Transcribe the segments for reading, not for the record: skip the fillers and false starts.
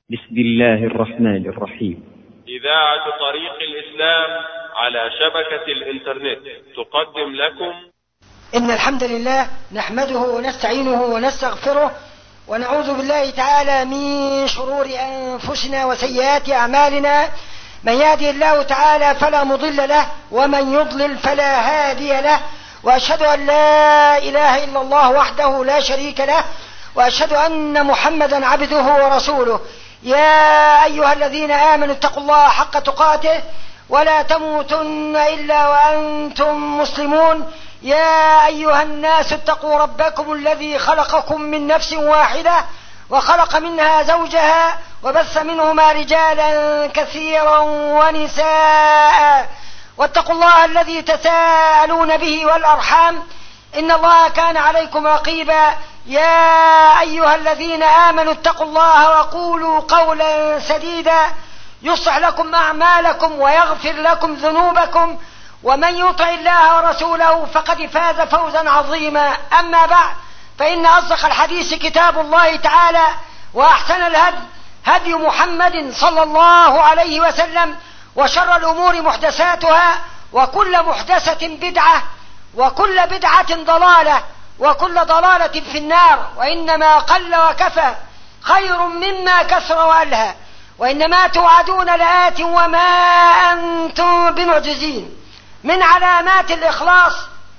بسم الله الرحمن الرحيم. إذاعة طريق الإسلام على شبكة الإنترنت تقدم لكم إن الحمد لله نحمده ونستعينه ونستغفره ونعوذ بالله تعالى من شرور أنفسنا وسيئات أعمالنا. من يهدي الله تعالى فلا مضل له ومن يضلل فلا هادي له، وأشهد أن لا إله إلا الله وحده لا شريك له، وأشهد أن محمدا عبده ورسوله. يا أيها الذين آمنوا اتقوا الله حق تقاته ولا تموتن إلا وأنتم مسلمون. يا أيها الناس اتقوا ربكم الذي خلقكم من نفس واحدة وخلق منها زوجها وبث منهما رجالا كثيرا ونساء، واتقوا الله الذي تساءلون به والأرحام إن الله كان عليكم رقيبا. يا أيها الذين آمنوا اتقوا الله وقولوا قولا سديدا يصلح لكم أعمالكم ويغفر لكم ذنوبكم، ومن يطع الله ورسوله فقد فاز فوزا عظيما. أما بعد، فإن أصدق الحديث كتاب الله تعالى، وأحسن الهدي هدي محمد صلى الله عليه وسلم، وشر الأمور محدثاتها، وكل محدثة بدعة، وكل بدعة ضلالة، وكل ضلالة في النار. وإنما قل وكفى خير مما كثر وألهى، وإنما توعدون لآت وما أنتم بمعجزين. من علامات الإخلاص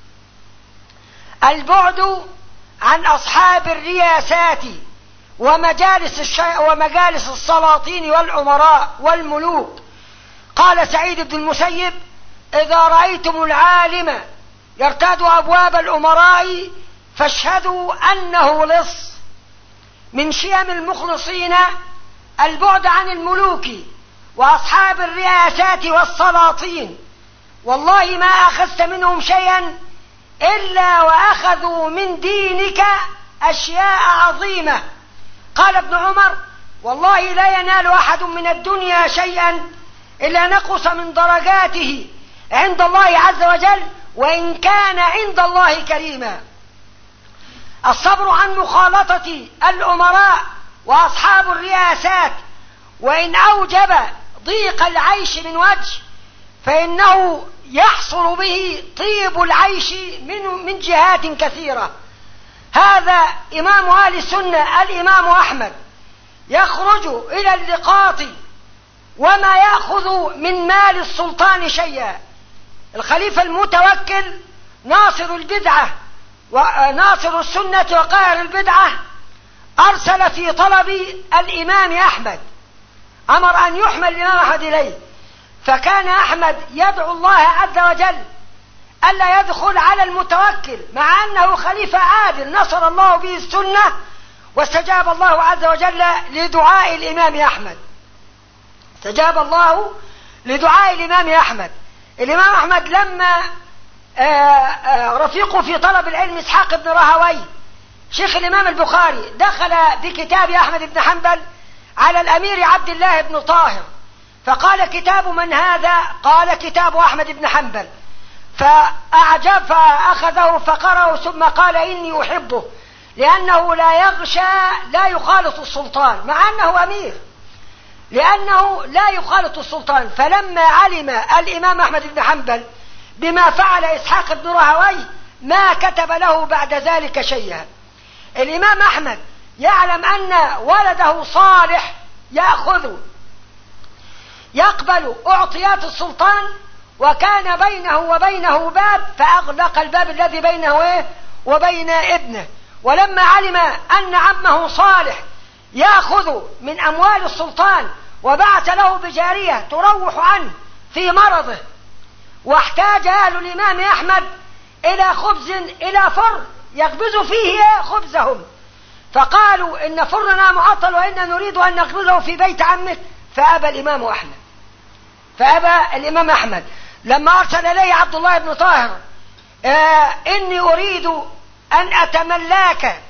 البعد عن أصحاب الرياسات ومجالس السلاطين والأمراء والملوك. قال سعيد بن المسيب: إذا رأيتم العالم يرتاد أبواب الأمراء فاشهدوا أنه لص. من شيم المخلصين البعد عن الملوك وأصحاب الرياسات والسلاطين. والله ما أخذت منهم شيئا إلا وأخذوا من دينك أشياء عظيمة. قال ابن عمر: والله لا ينال أحد من الدنيا شيئا إلا نقص من درجاته عند الله عز وجل، وإن كان عند الله كريما. الصبر عن مخالطة الأمراء وأصحاب الرياسات، وإن أوجب ضيق العيش من وجه فإنه يحصل به طيب العيش من جهات كثيرة. هذا إمام أهل السنة الإمام أحمد يخرج إلى اللقاط وما يأخذ من مال السلطان شيئا. الخليفة المتوكل ناصر البدعة وناصر السنة وقاهر البدعة أرسل في طلب الإمام أحمد، أمر أن يحمل الإمام أحمد إليه، فكان أحمد يدعو الله عز وجل ألا يدخل على المتوكل مع أنه خليفة عادل نصر الله به السنة، واستجاب الله عز وجل لدعاء الإمام أحمد. استجاب الله لدعاء الإمام أحمد. الإمام أحمد لما رفيقه في طلب العلم إسحاق بن راهويه شيخ الإمام البخاري دخل بكتاب أحمد بن حنبل على الأمير عبد الله بن طاهر، فقال: كتاب من هذا؟ قال: كتاب أحمد بن حنبل. فأعجب فأخذه فقرأه، ثم قال: إني أحبه لأنه لا يغشى لا يخالط السلطان، مع أنه أمير، لأنه لا يخالط السلطان. فلما علم الإمام أحمد بن حنبل بما فعل إسحاق بن راهويه ما كتب له بعد ذلك شيئا. الإمام أحمد يعلم أن ولده صالح يقبل أعطيات السلطان، وكان بينه وبينه باب، فأغلق الباب الذي بينه وبين ابنه. ولما علم أن عمه صالح يأخذ من أموال السلطان وبعث له بجارية تروح عنه في مرضه، واحتاج أهل الإمام أحمد إلى خبز، إلى فرن يخبز فيه خبزهم، فقالوا: إن فرننا معطل وإنا نريد أن نخبزه في بيت عمك. فأبى الإمام أحمد لما أرسل إليه عبد الله بن طاهر: إني أريد أن أتملاك،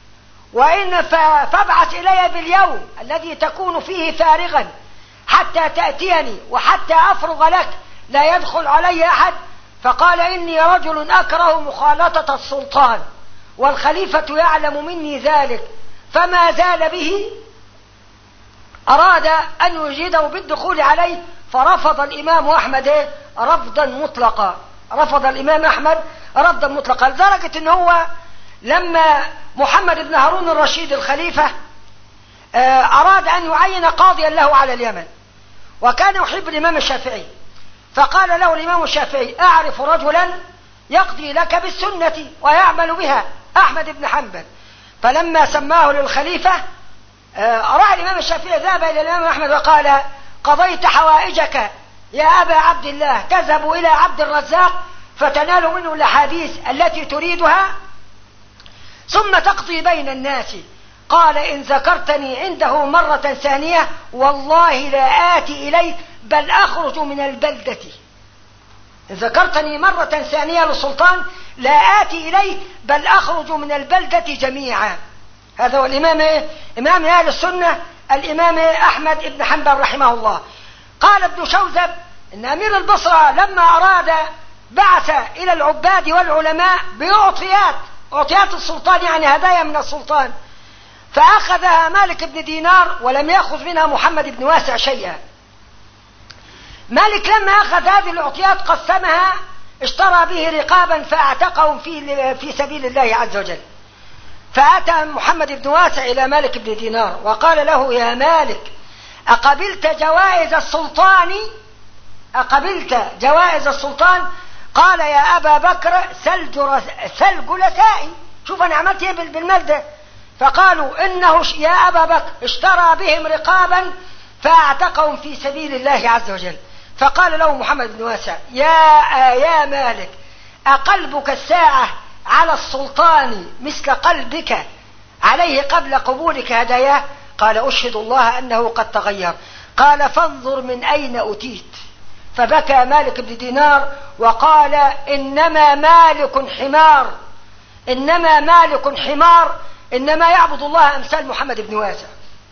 فابعث إلي باليوم الذي تكون فيه فارغا حتى تأتيني وحتى أفرغ لك لا يدخل علي أحد. فقال: إني رجل أكره مخالطة السلطان، والخليفة يعلم مني ذلك. فما زال به أراد أن يجيده بالدخول عليه، فرفض الإمام أحمد رفضا مطلقا. رفض الإمام أحمد رفضا مطلقا، لدرجة أنه هو لما محمد بن هارون الرشيد الخليفة أراد أن يعين قاضيا له على اليمن، وكان يحب الإمام الشافعي، فقال له الإمام الشافعي: أعرف رجلا يقضي لك بالسنة ويعمل بها، أحمد بن حنبل. فلما سماه للخليفة راى الإمام الشافعي ذهب إلى الإمام أحمد وقال: قضيت حوائجك يا أبا عبد الله، تذهب إلى عبد الرزاق فتنال منه الأحاديث التي تريدها ثم تقضي بين الناس. قال: إن ذكرتني عنده مرة ثانية والله لا آتي إليك بل أخرج من البلدة. إن ذكرتني مرة ثانية للسلطان لا آتي إليك بل أخرج من البلدة جميعا. هذا هو الإمام إمام أهل السنة الإمام أحمد بن حنبل رحمه الله. قال ابن شوذب إن أمير البصرة لما أراد بعث إلى العباد والعلماء بأعطيات السلطان، يعني هدايا من السلطان، فأخذها مالك بن دينار ولم يأخذ منها محمد بن واسع شيئا. مالك لما أخذ هذه الأعطيات قسمها، اشترى به رقابا فأعتقهم في سبيل الله عز وجل. فأتى محمد بن واسع إلى مالك بن دينار وقال له: يا مالك، أقبلت جوائز السلطان؟ أقبلت جوائز السلطان؟ قال: يا أبا بكر سل جلسائي. شوف أنا عملت إيه بالمال ده. فقالوا: إنه يا أبا بكر اشترى بهم رقابا فأعتقهم في سبيل الله عز وجل. فقال له محمد بن واسع: يا مالك، أقلبك الساعة على السلطان مثل قلبك عليه قبل قبولك هداياه؟ قال: أشهد الله أنه قد تغير. قال: فانظر من أين أتيت. فبكى مالك بن دينار وقال: إنما مالك حمار، إنما مالك حمار، إنما يعبد الله أمثال محمد بن واسع.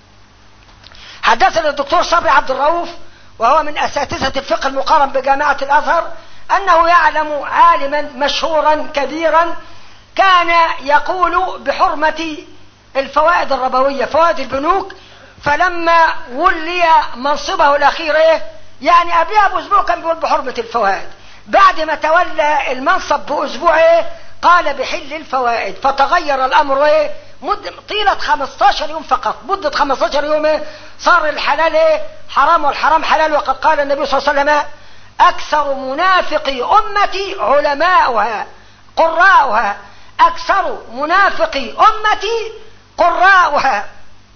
حدثنا الدكتور صبري عبد الرؤوف وهو من أساتذة الفقه المقارن بجامعة الأزهر أنه يعلم عالما مشهورا كبيرا كان يقول بحرمة الفوائد الربوية، فوائد البنوك. فلما ولي منصبه الأخير يعني قبلها بأسبوع كان بيقول بحرمة الفوائد. بعد ما تولى المنصب بأسبوع قال بحل الفوائد. فتغير الأمر طيلة 15 يوم فقط، مدة 15 يوم صار الحلال حرام والحرام حلال. وقد قال النبي صلى الله عليه وسلم: أكثر منافقي أمتي علماؤها قراؤها، أكثر منافقي أمتي قراؤها.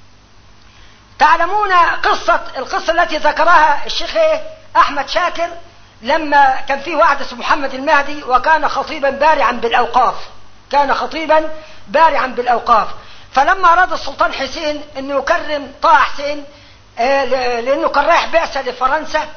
تعلمون القصة التي ذكرها الشيخ أحمد شاكر لما كان فيه واحد اسمه محمد المهدي وكان خطيبا بارعا بالأوقاف، كان خطيبا بارعا بالأوقاف. فلما أراد السلطان حسين أنه يكرم طه حسين لأنه كان رايح بعثة لفرنسا،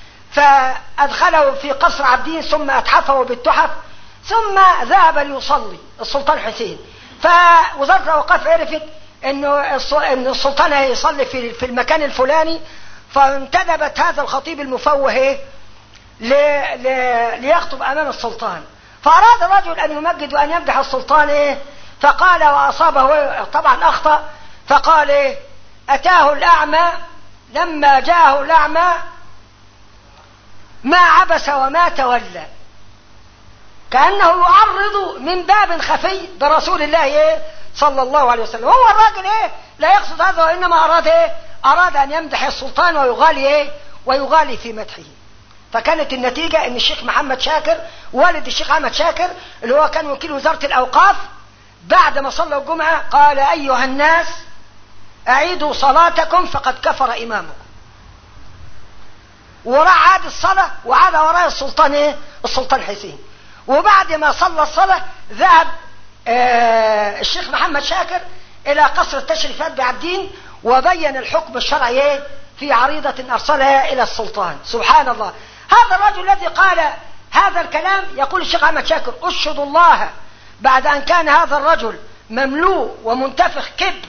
فأدخله في قصر عابدين ثم أتحفه بالتحف، ثم ذهب ليصلي السلطان حسين. فوزارة الأوقاف عرفت أن السلطان هيصلي في المكان الفلاني، فانتدبت هذا الخطيب المفوه ليخطب أمام السلطان. فأراد الرجل أن يمجد وأن يمدح السلطان فقال وأصابه طبعا أخطأ، فقال: أتاه الأعمى لما جاءه الأعمى ما عبس وما تولى، كأنه يعرض من باب خفي برسول الله صلى الله عليه وسلم. هو الراجل لا يقصد هذا، وإنما أراد أن يمدح السلطان ويغالي في مدحه. فكانت النتيجة أن الشيخ محمد شاكر والد الشيخ أحمد شاكر اللي هو كان وكيل وزارة الأوقاف بعد ما صلوا الجمعة قال: أيها الناس أعيدوا صلاتكم فقد كفر إمامكم. وراح عاد الصلاة وعاد وراء السلطان حسين. وبعد ما صلى الصلاة ذهب الشيخ محمد شاكر إلى قصر التشريفات بعابدين وبين الحكم الشرعي في عريضة أرسلها إلى السلطان. سبحان الله، هذا الرجل الذي قال هذا الكلام يقول الشيخ أحمد شاكر: أشهد الله بعد أن كان هذا الرجل مملوء ومنتفخ كبر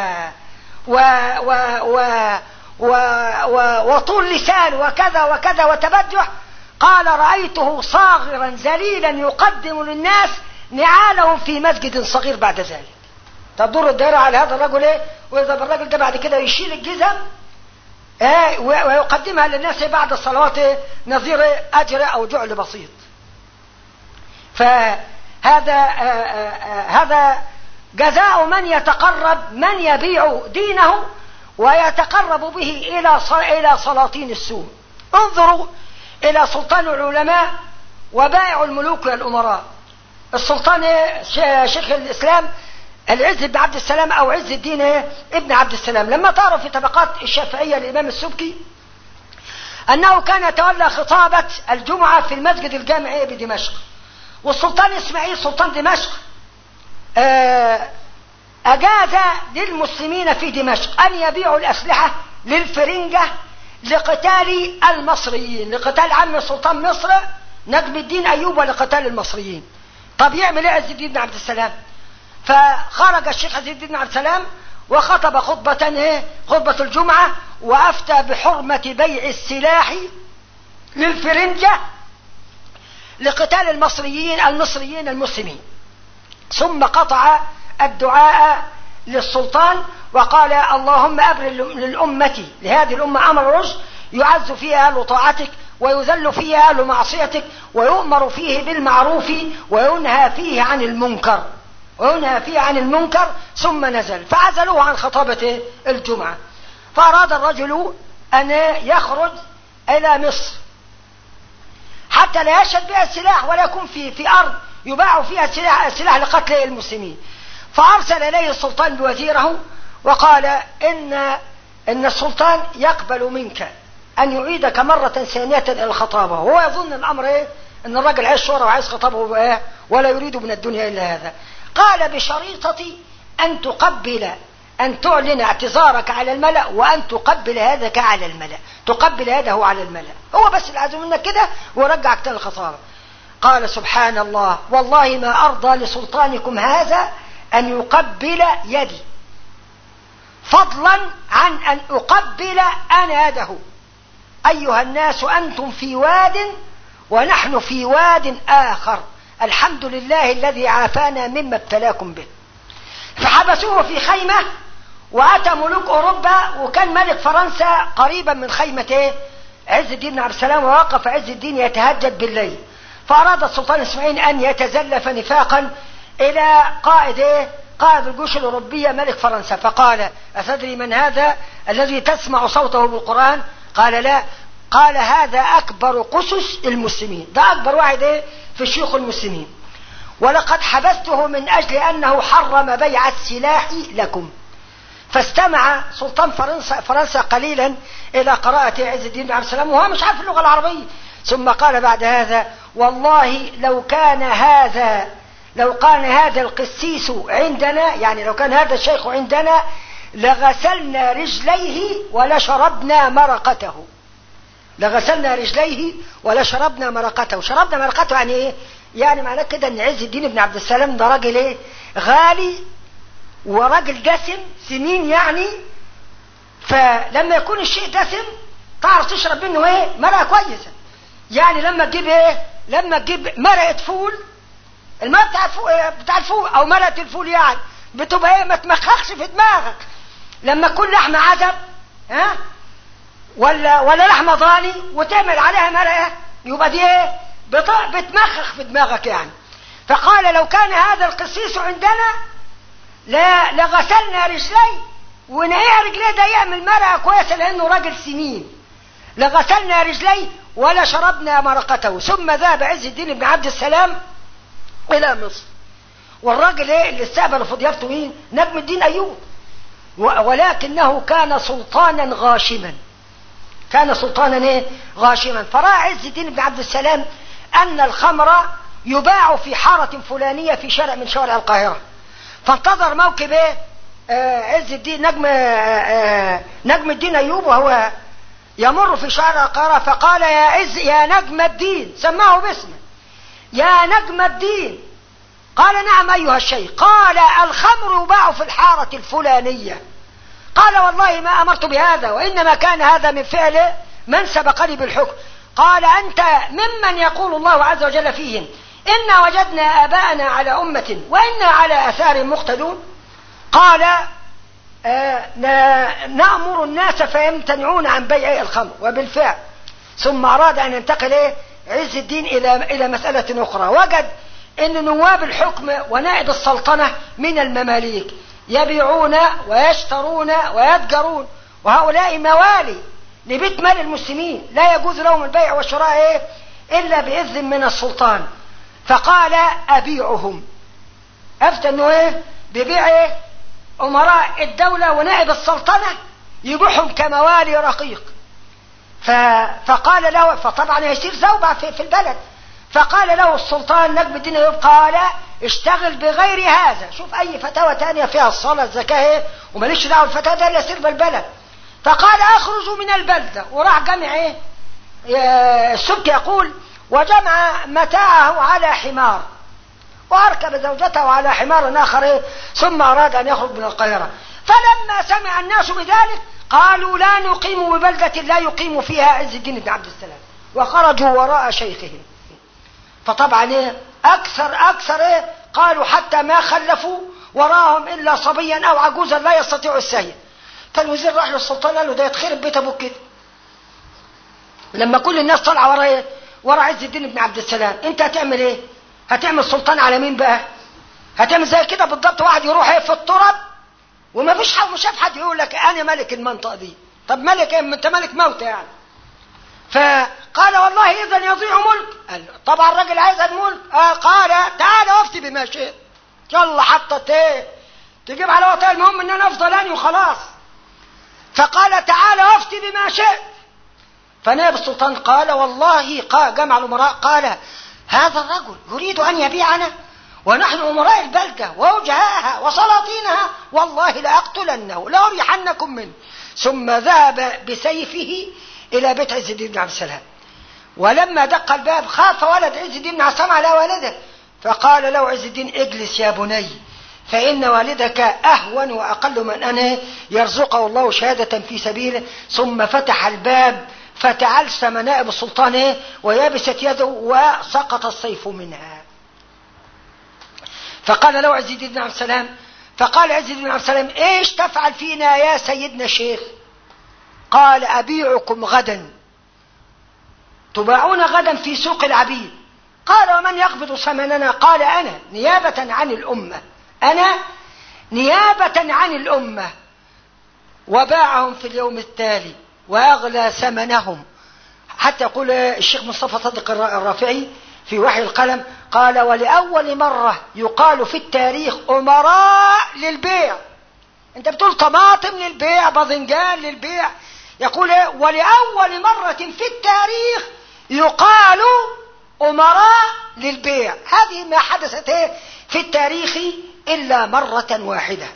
وطول لسان وكذا وكذا وتبجح، قال: رأيته صاغرا ذليلا يقدم للناس نعالهم في مسجد صغير بعد ذلك. تدور الدائرة على هذا الرجل وإذا بالرجل ده بعد كده يشيل الجزم ويقدمها للناس بعد الصلوات نظير أجر أو جعل بسيط. هذا جزاء من يتقرب، من يبيع دينه ويتقرب به إلى سلاطين السوء. انظروا إلى سلطان العلماء وبائع الملوك والأمراء. السلطان شيخ الإسلام العز بن عبد السلام أو عز الدين ابن عبد السلام، لما تعرف في طبقات الشافعية الإمام السبكي أنه كان يتولى خطابة الجمعة في المسجد الجامعي بدمشق، والسلطان إسماعيل سلطان دمشق أجاز للمسلمين في دمشق أن يبيعوا الأسلحة للفرنجة لقتال المصريين، لقتال عم سلطان مصر نجم الدين أيوب ولقتال المصريين. طب يعمل ايه عز الدين بن عبد السلام؟ فخرج الشيخ عز الدين بن عبد السلام وخطب خطبة الجمعة، وأفتى بحرمة بيع السلاح للفرنجة لقتال المصريين المسلمين. ثم قطع الدعاء للسلطان وقال اللهم أبر للأمة، لهذه الأمة أمر رشد يعز فيها أهل طاعتك ويذل فيها أهل معصيتك، ويؤمر فيه بالمعروف وينهى فيه عن المنكر. ثم نزل فعزلوه عن خطابة الجمعة. فأراد الرجل أن يخرج إلى مصر حتى لا يشهد بها السلاح ولا يكون في أرض يباع فيها السلاح لقتل المسلمين. فأرسل إليه السلطان بوزيره وقال إن السلطان يقبل منك أن يعيدك مرة ثانية إلى الخطابة. هو يظن الأمر إن الرجل عايز شهرة وعايز خطابه ولا يريد من الدنيا إلا هذا. قال بشريطة أن تعلن اعتذارك على الملأ وأن تقبل هذاك على الملأ، تقبل هذا على الملأ، هو بس العزم منك كده ورجعك تاني الخطابة. قال سبحان الله والله ما أرضى لسلطانكم هذا أن يقبل يدي فضلا عن أن أقبل أنا يده. أيها الناس أنتم في واد ونحن في واد آخر، الحمد لله الذي عافانا مما ابتلاكم به. فحبسوه في خيمة، وأتى ملوك أوروبا، وكان ملك فرنسا قريبا من خيمة عز الدين بن عبد السلام، ووقف عز الدين يتهجد بالليل. فأراد السلطان إسماعيل أن يتزلف نفاقا إلى قائد الجيوش الأوروبية ملك فرنسا، فقال أتدري من هذا الذي تسمع صوته بالقرآن؟ قال لا. قال هذا أكبر قسس المسلمين، ده أكبر واحد في شيوخ المسلمين، ولقد حبسته من أجل أنه حرم بيع السلاح لكم. فاستمع سلطان فرنسا قليلا إلى قراءة عز الدين بن عبد السلام وهو مش عارف اللغة العربية، ثم قال بعد هذا والله لو كان هذا القسيس عندنا، يعني لو كان هذا الشيخ عندنا لغسلنا رجليه ولشربنا مرقته. لغسلنا رجليه ولشربنا مرقته. شربنا مرقته يعني ايه؟ يعني معناه كده ان عز الدين بن عبد السلام ده راجل ايه؟ غالي وراجل دسم سمين يعني. فلما يكون الشيء دسم تعرف تشرب منه ايه؟ مرقه كويسه. يعني لما تجيب مرقه فول، المرقه بتاع الفول او مرقه الفول يعني بتبقى ايه؟ ما تمخخش في دماغك. لما تكون لحمه عزب ولا لحمه ضاني وتعمل عليها مرقه يبقى دي ايه؟ بتمخخ في دماغك يعني. فقال لو كان هذا القسيس عندنا لغسلنا رجليه، ونقيها رجليه ده يعمل مرقه كويسه لانه راجل سمين. لغسلنا رجليه ولا شربنا مرقته. ثم ذهب عز الدين بن عبد السلام الى مصر، والراجل اللي استقبل في ضيافته مين؟ نجم الدين ايوب، ولكنه كان سلطانا غاشما. غاشما. فرأى عز الدين بن عبد السلام أن الخمر يباع في حارة فلانية في شارع من شوارع القاهرة، فانتظر موكب عز الدين نجم الدين أيوب وهو يمر في شارع القاهرة، فقال يا نجم الدين، سماه باسمه، يا نجم الدين. قال نعم أيها الشيخ. قال الخمر يباع في الحارة الفلانية. قال والله ما أمرت بهذا، وإنما كان هذا من فعل من سبقني بالحكم. قال أنت ممن يقول الله عز وجل فيهم إنا وجدنا آباءنا على أمة وإنا على آثار مقتدون. قال نأمر الناس فيمتنعون عن بيع الخمر. وبالفعل ثم أراد أن ينتقل عز الدين إلى مسألة أخرى. وجد أن نواب الحكم ونائب السلطنة من المماليك يبيعون ويشترون ويتجرون، وهؤلاء موالي لبيت مال المسلمين، لا يجوز لهم البيع والشراء إلا بإذن من السلطان. فقال أبيعهم، أفتى أنه ببيع أمراء الدولة ونائب السلطنة، يبيعهم كموالي رقيق. فقال له، فطبعا يصير زوبعة في البلد. فقال له السلطان نجم الدين أيوب، قال اشتغل بغير هذا، شوف أي فتاوى تانية فيها الصلاة الزكاة وماليش دعوة الفتاوى ده اللي يصير بالبلد. فقال اخرجوا من البلدة، وراح جمع السبكي يقول وجمع متاعه على حمار وأركب زوجته على حمار آخر، ثم أراد أن يخرج من القاهرة. فلما سمع الناس بذلك قالوا لا نقيم ببلدة لا يقيم فيها عز الدين بن عبد السلام، وخرجوا وراء شيخهم. فطبعا أكثر قالوا حتى ما خلفوا وراهم إلا صبيا أو عجوزا لا يستطيع السير. فالوزير راح للسلطان قال له ده يتخرب بيت أبوك كده، لما كل الناس طلع ورا عز الدين بن عبد السلام، انت هتعمل ايه؟ هتعمل سلطان على مين بقى؟ هتعمل زي كده بالضبط، واحد يروح في التراب وما فيش حد شاف حد يقول لك انا ملك المنطقه دي. طب ملك ايه؟ انت ملك موتى يعني. فقال والله اذا يضيع ملك. قال طبعا الراجل عايز الملك. قال تعالى وافتي بما شئت. يلا حطت ايه تجيب على وطئ، المهم ان انا افضل اني وخلاص. فقال تعالى وافتي بما شئت. فنائب السلطان قال والله، جمع الامراء قال هذا الرجل يريد ان يبيعنا ونحن امراء البلده ووجهاءها وسلاطينها، والله لاقتلنه لاريحنكم منه. ثم ذهب بسيفه الى بيت عز الدين بن عبد السلام. ولما دق الباب خاف ولد عز الدين بن عبد السلام على والده، فقال له عز الدين اجلس يا بني، فإن والدك أهون وأقل من أن يرزقه الله شهادة في سبيله. ثم فتح الباب فتعلسم نائب السلطان ويابست يده وسقط السيف منها. فقال له عز الدين بن عبد السلام، فقال عز الدين بن عبد السلام ايش تفعل فينا يا سيدنا الشيخ؟ قال أبيعكم غدا، تباعون غدا في سوق العبيد. قال ومن يقبض ثمننا؟ قال أنا نيابة عن الأمة، أنا نيابة عن الأمة. وباعهم في اليوم التالي وأغلى ثمنهم، حتى يقول الشيخ مصطفى صدق الرافعي في وحي القلم قال ولأول مرة يقال في التاريخ أمراء للبيع. أنت بتقول طماطم للبيع، باذنجان للبيع، يقول ولأول مرة في التاريخ يقال أمراء للبيع. هذه ما حدثت في التاريخ إلا مرة واحدة،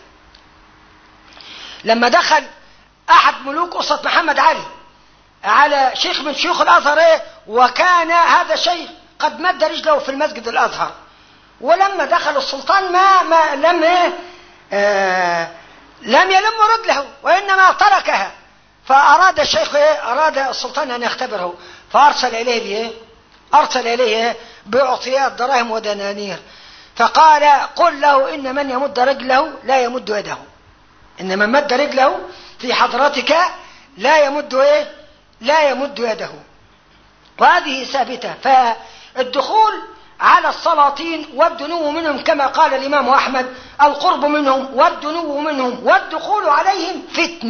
لما دخل أحد ملوك أسرة محمد على شيخ من شيوخ الأزهر، وكان هذا الشيخ قد مد رجله في المسجد الأزهر. ولما دخل السلطان لم يلم رجله وإنما تركها. فأراد الشيخ أراد السلطان أن يختبره، فأرسل إليه بأعطيات دراهم ودنانير. فقال قل له إن من يمد رجله لا يمد يده، إن من مد رجله في حضرتك لا يمد يده. وهذه ثابتة. فالدخول على السلاطين والدنو منهم كما قال الإمام أحمد القرب منهم والدنو منهم والدخول عليهم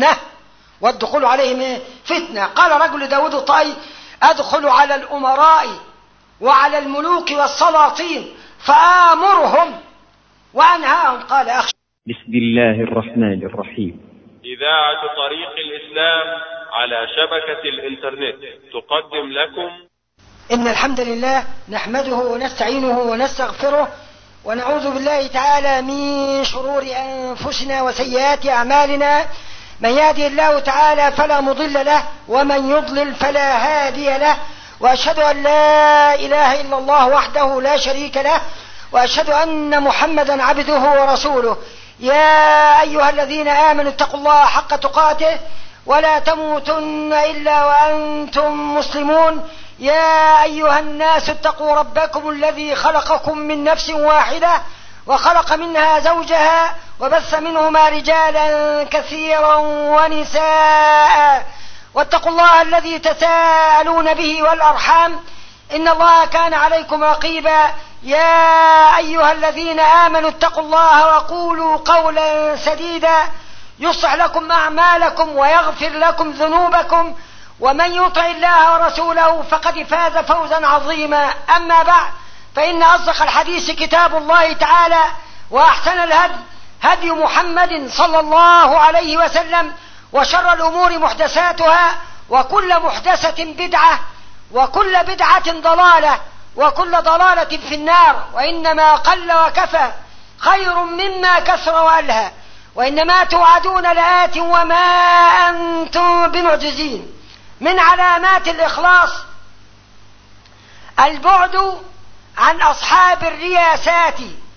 فتنة. قال رجل داود الطائي أدخل على الأمراء وعلى الملوك والسلاطين فآمرهم وأنهاهم. قال أخشى. بسم الله الرحمن الرحيم. إذاعة طريق الإسلام على شبكة الإنترنت تقدم لكم إن الحمد لله نحمده ونستعينه ونستغفره ونعوذ بالله تعالى من شرور أنفسنا وسيئات أعمالنا. من يهدي الله تعالى فلا مضل له ومن يضلل فلا هادي له. وأشهد أن لا إله إلا الله وحده لا شريك له، وأشهد أن محمدا عبده ورسوله. يا أيها الذين آمنوا اتقوا الله حق تقاته ولا تموتن إلا وأنتم مسلمون. يا أيها الناس اتقوا ربكم الذي خلقكم من نفس واحدة وخلق منها زوجها وبث منهما رجالا كثيرا ونساء واتقوا الله الذي تساءلون به والأرحام إن الله كان عليكم رقيبا. يا أيها الذين آمنوا اتقوا الله وقولوا قولا سديدا يصلح لكم أعمالكم ويغفر لكم ذنوبكم ومن يطع الله ورسوله فقد فاز فوزا عظيما. أما بعد فإن أصدق الحديث كتاب الله تعالى وأحسن الهدي هدي محمد صلى الله عليه وسلم وشر الأمور محدثاتها وكل محدثة بدعة وكل بدعة ضلالة وكل ضلالة في النار. وإنما قل وكفى خير مما كثر وألهى وإنما توعدون لآت وما أنتم بمعجزين. من علامات الإخلاص البعد عن أصحاب الرياسات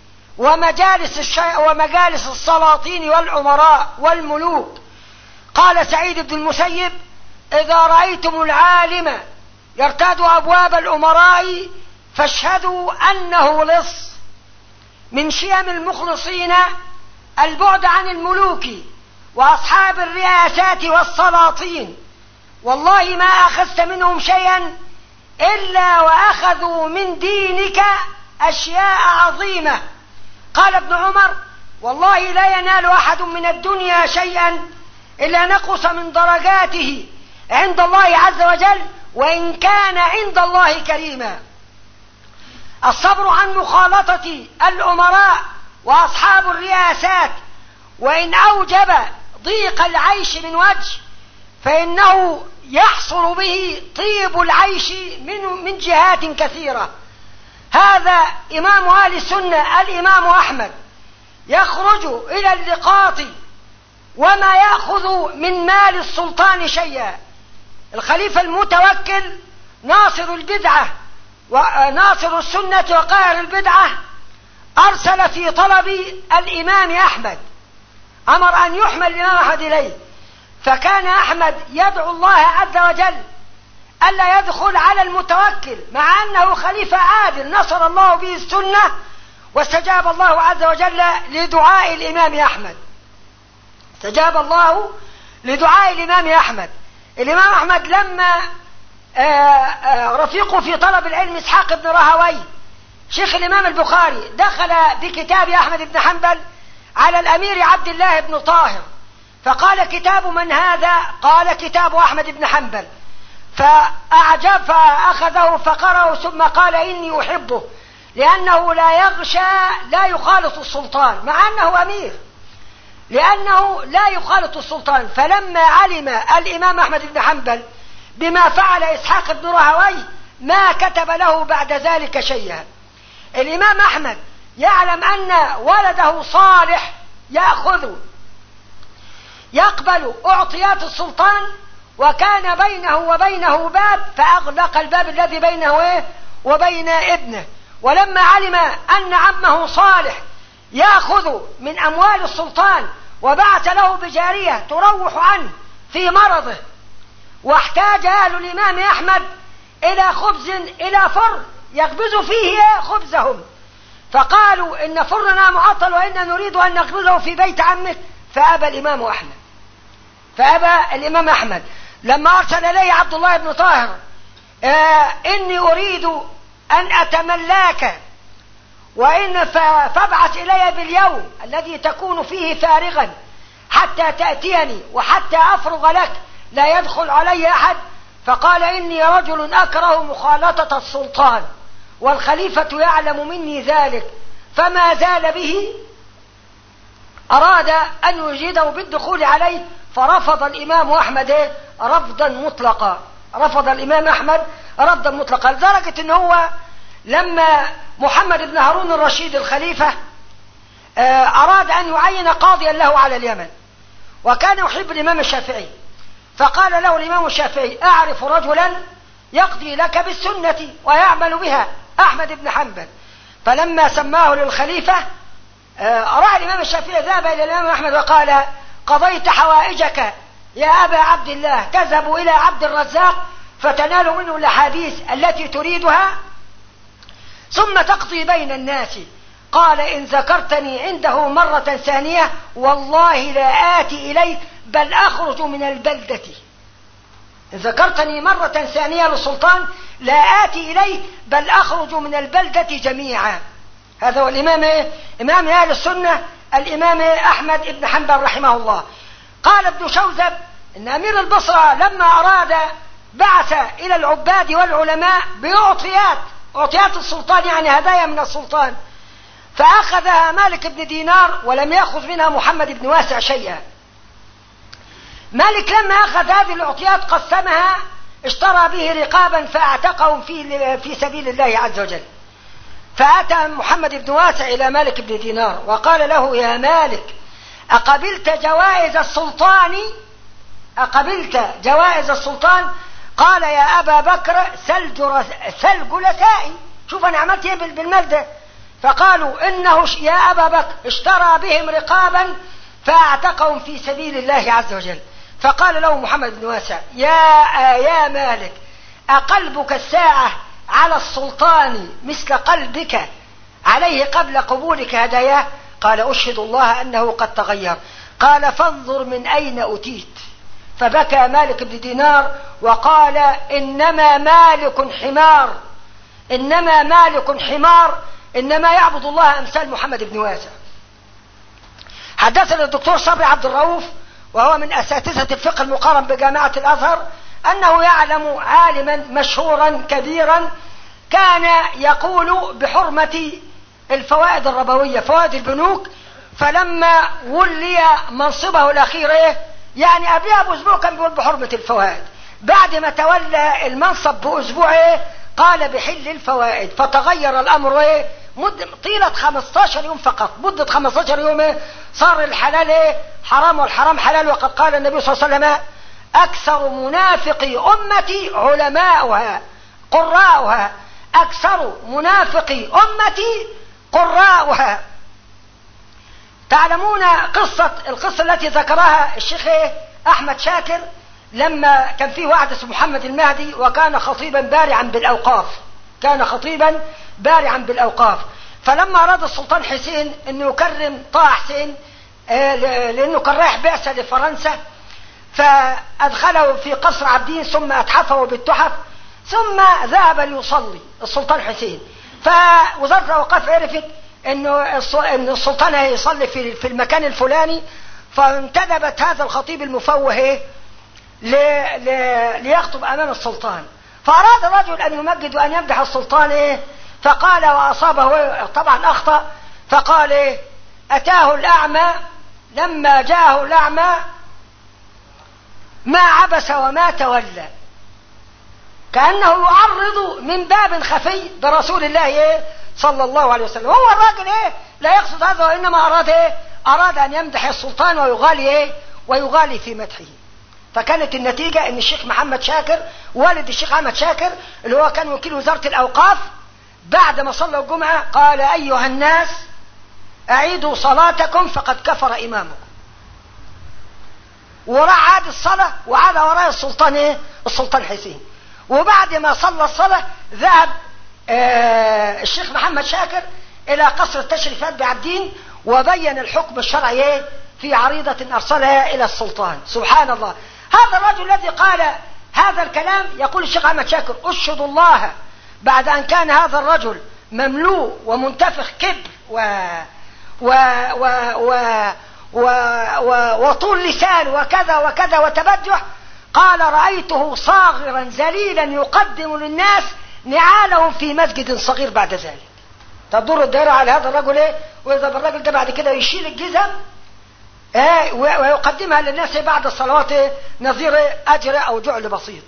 ومجالس السلاطين والأمراء والملوك. قال سعيد بن المسيب: إذا رأيتم العالم يرتاد أبواب الأمراء فاشهدوا أنه لص. من شيم المخلصين البعد عن الملوك وأصحاب الرياسات والسلاطين، والله ما أخذت منهم شيئا إلا وأخذوا من دينك أشياء عظيمة. قال ابن عمر: والله لا ينال أحد من الدنيا شيئا إلا نقص من درجاته عند الله عز وجل وإن كان عند الله كريما. الصبر عن مخالطة الأمراء وأصحاب الرياسات وإن أوجب ضيق العيش من وجه فإنه يحصل به طيب العيش من جهات كثيرة. هذا إمام أهل السنة الإمام أحمد يخرج إلى اللقاط وما يأخذ من مال السلطان شيئا. الخليفة المتوكل ناصر البدعة وناصر السنة وقاهر البدعة أرسل في طلب الإمام أحمد، أمر أن يحمل الإمام أحمد إليه، فكان أحمد يدعو الله عز وجل ألا يدخل على المتوكل مع أنه خليفة عادل نصر الله به السنة، واستجاب الله عز وجل لدعاء الإمام أحمد. استجاب الله لدعاء الإمام أحمد. الإمام أحمد لما رفيقه في طلب العلم إسحاق بن راهويه شيخ الإمام البخاري دخل بكتاب أحمد بن حنبل على الأمير عبد الله بن طاهر فقال: كتاب من هذا؟ قال: كتاب أحمد بن حنبل. فأعجب فأخذه فقرأه ثم قال: إني أحبه لأنه لا يغشى لا يخالط السلطان، مع أنه أمير، لأنه لا يخالط السلطان. فلما علم الإمام أحمد بن حنبل بما فعل إسحاق بن راهويه ما كتب له بعد ذلك شيئا. الإمام أحمد يعلم أن ولده صالح يقبل أعطيات السلطان، وكان بينه وبينه باب فأغلق الباب الذي بينه وبين ابنه. ولما علم أن عمه صالح يأخذ من أموال السلطان وبعث له بجارية تروح عنه في مرضه، واحتاج أهل الإمام أحمد إلى خبز إلى فرن يخبزوا فيه خبزهم، فقالوا: إن فرننا معطل وإنا نريد أن نخبزه في بيت عمك. فأبى الإمام أحمد لما أرسل إليه عبد الله بن طاهر: إني أريد أن أتملاك فابعث إلي باليوم الذي تكون فيه فارغا حتى تأتيني وحتى أفرغ لك لا يدخل علي أحد. فقال: إني رجل أكره مخالطة السلطان والخليفة يعلم مني ذلك. فما زال به، أراد أن يجيده بالدخول عليه، فرفض الإمام أحمد رفضا مطلقا. رفض الإمام أحمد رفضا مطلقا لدرجة أنه هو لما محمد بن هارون الرشيد الخليفة أراد أن يعين قاضيا له على اليمن، وكان يحب الإمام الشافعي، فقال له الإمام الشافعي: أعرف رجلا يقضي لك بالسنة ويعمل بها، أحمد بن حنبل. فلما سماه للخليفة رأى الإمام الشافعي ذهب إلى الإمام أحمد وقال: قضيت حوائجك يا أبا عبد الله، تذهب إلى عبد الرزاق فتنال منه الأحاديث التي تريدها ثم تقضي بين الناس. قال إن ذكرتني عنده مرة ثانية والله لا آتي إليك بل أخرج من البلدة. إن ذكرتني مرة ثانية للسلطان لا آتي إليك بل أخرج من البلدة جميعا. هذا هو الإمام إمام أهل السنة الإمام أحمد بن حنبل رحمه الله. قال ابن شوذب إن أمير البصرة لما أراد بعث إلى العباد والعلماء بأعطيات السلطان، يعني هدايا من السلطان، فأخذها مالك بن دينار ولم يأخذ منها محمد بن واسع شيئا. مالك لما أخذ هذه الأعطيات قسمها، اشترى به رقابا فاعتقهم في سبيل الله عز وجل. فأتى محمد بن واسع إلى مالك بن دينار وقال له يا مالك أقبلت جوائز السلطان؟ أقبلت جوائز السلطان؟ قال يا أبا بكر سل جلسائي. شوف أنا عملت إيه بالمال ده. فقالوا إنه يا أبا بكر اشترى بهم رقابا فاعتقهم في سبيل الله عز وجل. فقال له محمد بن واسع يا مالك أقلبك الساعة على السلطان مثل قلبك عليه قبل قبولك هداياه؟ قال أشهد الله أنه قد تغير. قال فانظر من أين أتيت. فبكى مالك بن دينار وقال إنما مالك حمار، إنما مالك حمار، إنما يعبد الله أمثال محمد بن واسع. حدثنا الدكتور صبري عبد الرؤوف وهو من أساتذة الفقه المقارن بجامعة الأزهر أنه يعلم عالما مشهورا كبيرا كان يقول بحرمة الفوائد الربوية، فوائد البنوك، فلما ولي منصبه الأخير يعني قبلها بأسبوع كان بيقول بحرمة الفوائد، بعد ما تولى المنصب بأسبوع قال بحل الفوائد. فتغير الأمر طيلة 15 يوم فقط، مدة 15 يوم صار الحلال حرام والحرام حلال. وقد قال النبي صلى الله عليه وسلم أكثر منافقي أمتي علماؤها قراؤها، أكثر منافقي أمتي قراؤها. تعلمون القصة التي ذكرها الشيخ أحمد شاكر لما كان فيه واحد اسمه محمد المهدي وكان خطيبا بارعا بالأوقاف، كان خطيبا بارعا بالأوقاف. فلما أراد السلطان حسين أنه يكرم طه حسين لأنه كان رايح بعثة لفرنسا، فأدخله في قصر عابدين ثم أتحفه بالتحف ثم ذهب ليصلي السلطان حسين. فوزارة الأوقاف عرفت أن السلطان هيصلي في المكان الفلاني، فانتدبت هذا الخطيب المفوه ليخطب أمام السلطان. فأراد الرجل أن يمجد وأن يمدح السلطان فقال وأصابه طبعا أخطأ، فقال أتاه الأعمى لما جاءه الأعمى ما عبس وما تولى، كأنه يعرض من باب خفي برسول الله صلى الله عليه وسلم. هو الراجل لا يقصد هذا، وإنما أراد أن يمدح السلطان ويغالي في مدحه. فكانت النتيجة أن الشيخ محمد شاكر والد الشيخ أحمد شاكر اللي هو كان وكيل وزارة الأوقاف بعد ما صلوا الجمعة قال أيها الناس أعيدوا صلاتكم فقد كفر إمامكم، وراح عاد الصلاة وعاد وراء السلطان حسين. وبعد ما صلى الصلاة ذهب الشيخ محمد شاكر إلى قصر التشريفات بعابدين وبين الحكم الشرعي في عريضة أرسلها إلى السلطان. سبحان الله، هذا الرجل الذي قال هذا الكلام يقول الشيخ أحمد شاكر أشهد الله بعد أن كان هذا الرجل مملوء ومنتفخ كبر وطول لسان وكذا وكذا وتبجح، قال رأيته صاغرا ذليلا يقدم للناس نعالهم في مسجد صغير بعد ذلك. تدور الدائرة على هذا الرجل وإذا بالرجل ده بعد كده يشيل الجزم ويقدمها للناس بعد الصلوات نظير أجر أو جعل بسيط.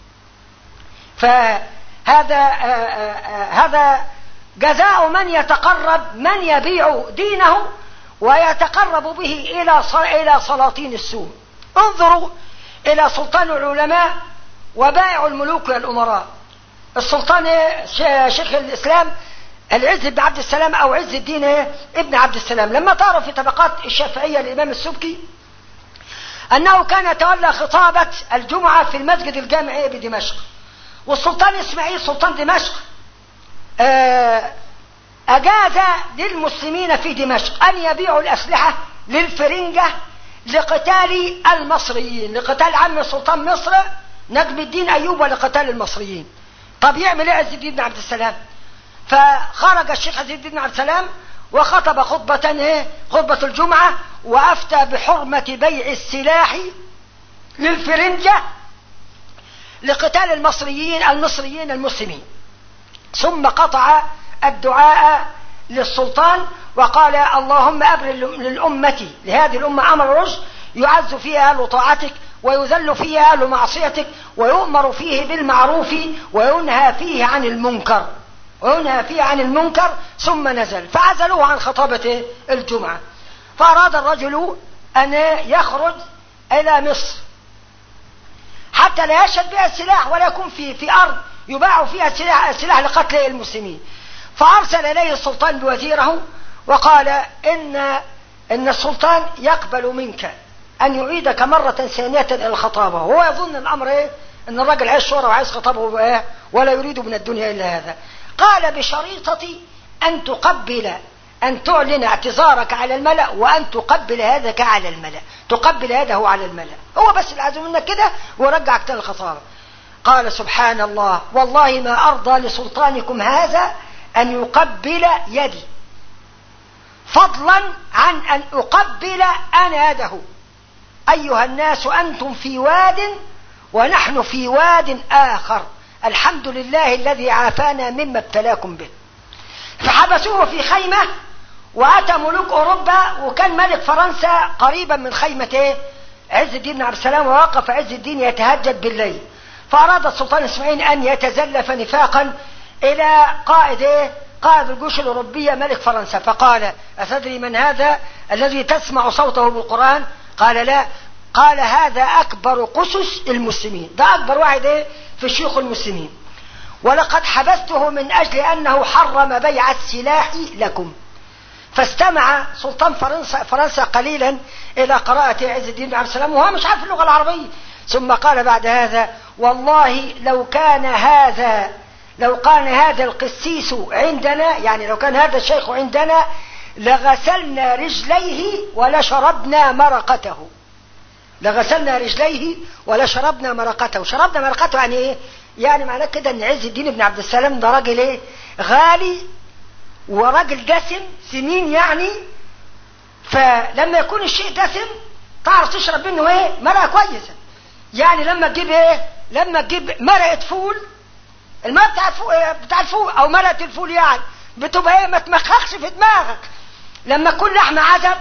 هذا جزاء من يتقرب، من يبيع دينه ويتقرب به إلى سلاطين السوء. انظروا إلى سلطان العلماء وبائع الملوك والأمراء. السلطان شيخ الإسلام العز بن عبد السلام أو عز الدين ابن عبد السلام، لما تعرف في طبقات الشافعية الإمام السبكي أنه كان يتولى خطابة الجمعة في المسجد الجامعي بدمشق، والسلطان إسماعيل سلطان دمشق أجاز للمسلمين في دمشق أن يبيعوا الأسلحة للفرنجة لقتال المصريين، لقتال عم السلطان مصر نجم الدين أيوب ولقتال المصريين. طب يعمل ايه عز الدين بن عبد السلام؟ فخرج الشيخ عز الدين بن عبد السلام وخطب خطبة الجمعة، وأفتى بحرمة بيع السلاح للفرنجة لقتال المصريين المسلمين. ثم قطع الدعاء للسلطان وقال: اللهم أبرل للأمة، لهذه الأمة أمر رشد يعز فيها أهل طاعتك ويذل فيها أهل معصيتك، ويؤمر فيه بالمعروف وينهى فيه عن المنكر. ثم نزل فعزلوه عن خطابة الجمعة. فأراد الرجل أن يخرج إلى مصر حتى لا يشهد بها السلاح ولا يكون في أرض يباع فيها السلاح لقتل المسلمين. فأرسل إليه السلطان بوزيره وقال: إن السلطان يقبل منك أن يعيدك مرة ثانية إلى الخطابة. وهو يظن الأمر إن الرجل عايز شهرة وعايز خطابه ولا يريد من الدنيا إلا هذا. قال: بشريطة أن تعلن اعتذارك على الملأ، وأن تقبل يدك على الملأ، تقبل يده على الملأ. هو بس العزم منك كده ورجعك تاني الخطابة. قال: سبحان الله، والله ما أرضى لسلطانكم هذا أن يقبل يدي، فضلا عن أن أقبل أنا يده. أيها الناس أنتم في واد ونحن في واد آخر، الحمد لله الذي عافانا مما ابتلاكم به. فحبسوه في خيمة، وأتى ملوك أوروبا، وكان ملك فرنسا قريبا من خيمة عز الدين بن عبد السلام، ووقف عز الدين يتهجد بالليل. فأراد السلطان إسماعيل أن يتزلف نفاقا إلى قائد الجيوش الأوروبية ملك فرنسا، فقال: أتدري من هذا الذي تسمع صوته بالقرآن؟ قال: لا. قال: هذا أكبر قسس المسلمين، ده أكبر واحد في شيوخ المسلمين، ولقد حبسته من أجل أنه حرم بيع السلاح لكم. فاستمع سلطان فرنسا قليلا إلى قراءة عز الدين بن عبد السلام وهو مش عارف اللغة العربية. ثم قال بعد هذا: والله لو كان هذا القسيس عندنا، يعني لو كان هذا الشيخ عندنا، لغسلنا رجليه ولشربنا مرقته. شربنا مرقته يعني ايه؟ يعني معناه كده ان عز الدين بن عبد السلام ده راجل غالي وراجل دسم سمين يعني. فلما يكون الشيء دسم تعرف تشرب منه مرقه كويسه. يعني لما تجيب مرقه فول، الماء بتاع الفول او مرقه الفول يعني بتبقى ما تمخخش في دماغك. لما تكون لحمه عزب